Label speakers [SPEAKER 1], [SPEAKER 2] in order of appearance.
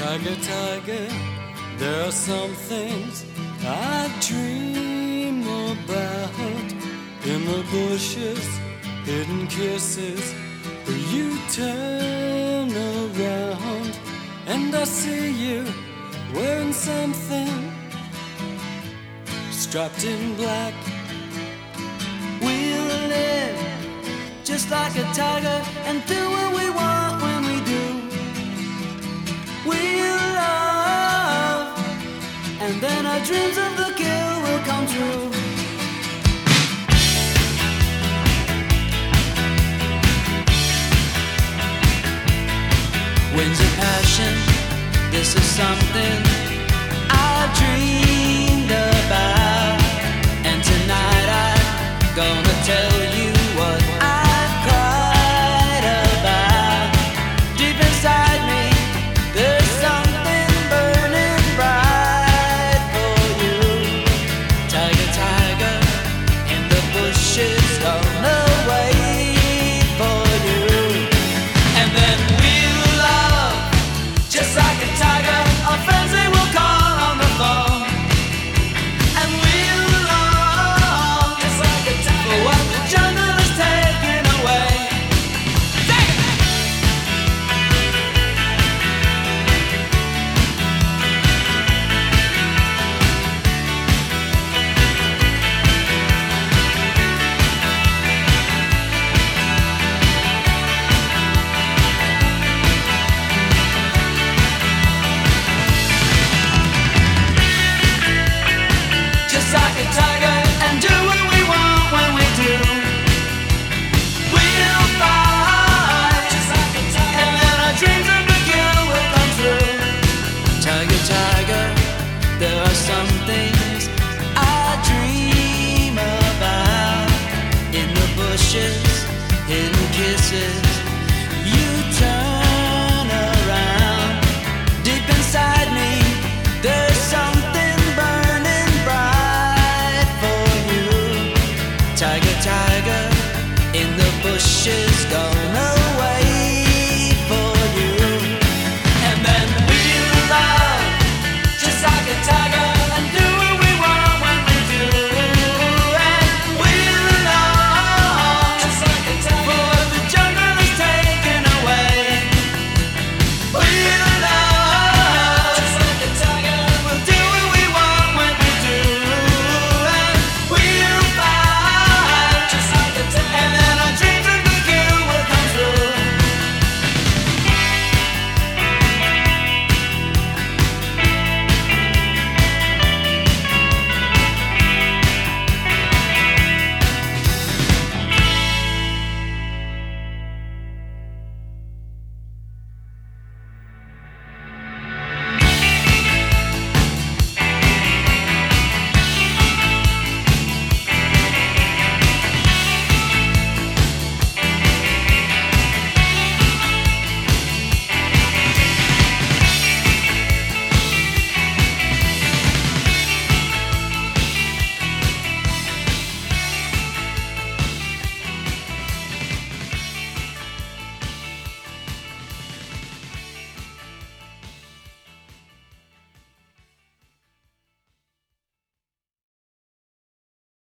[SPEAKER 1] Tiger, tiger, there are some things I dream about. In the bushes, hidden kisses, you turn around and I see you wearing something strapped in black.
[SPEAKER 2] We'll live just like a tiger and do what we want when we do. We'll love, and then our dreams of the kill will come true. Winds of passion, this is something I dreamed about. And tonight I'm gonna tell you what I cried about. Deep inside me, there's something burning bright for you. Tiger, tiger, in the bushes, gonna wait for you. And then we'll love, just like a tiger. Our friends, they will call on the phone. And we'll long, just like a tiger, for what the jungle is taking away. Take it! Just like a tiger, and do what we want when we do. We'll fight, just like a tiger, and then our dreams of the kill will come true. Tiger, tiger, there are some things I dream about. In the bushes, hidden kisses, you turn around. Deep inside me,